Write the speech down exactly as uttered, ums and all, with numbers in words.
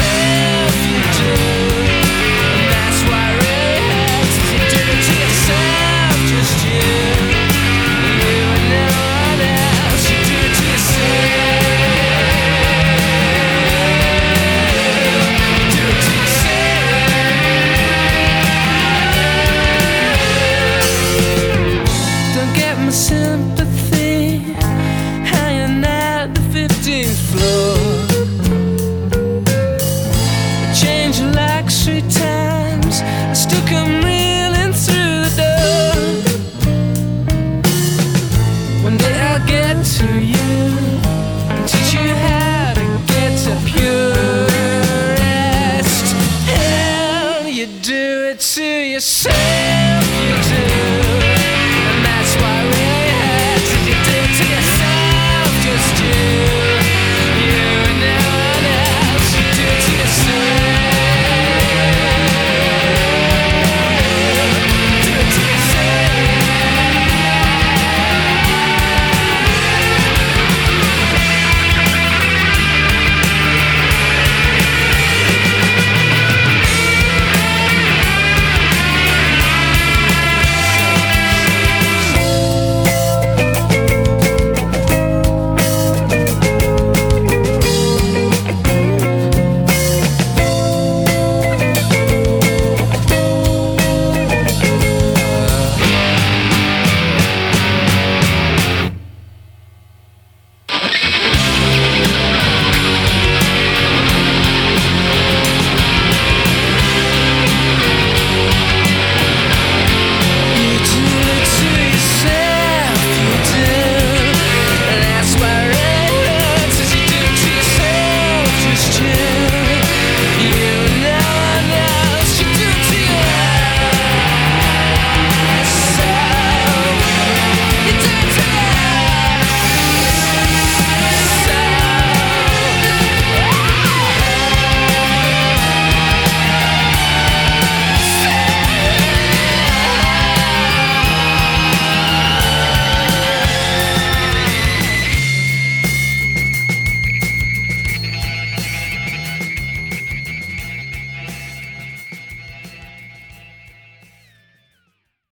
yourself, you do. And that's why it really hurts. You did it to yourself, just you. You and no one else. You did it to yourself. You did it to yourself. Don't get my sympathy hanging at the fifteenth floor. Like three times I still come reeling through the door. One day I'll get to you and teach you how to get to pure rest. Hell, you do it to yourself.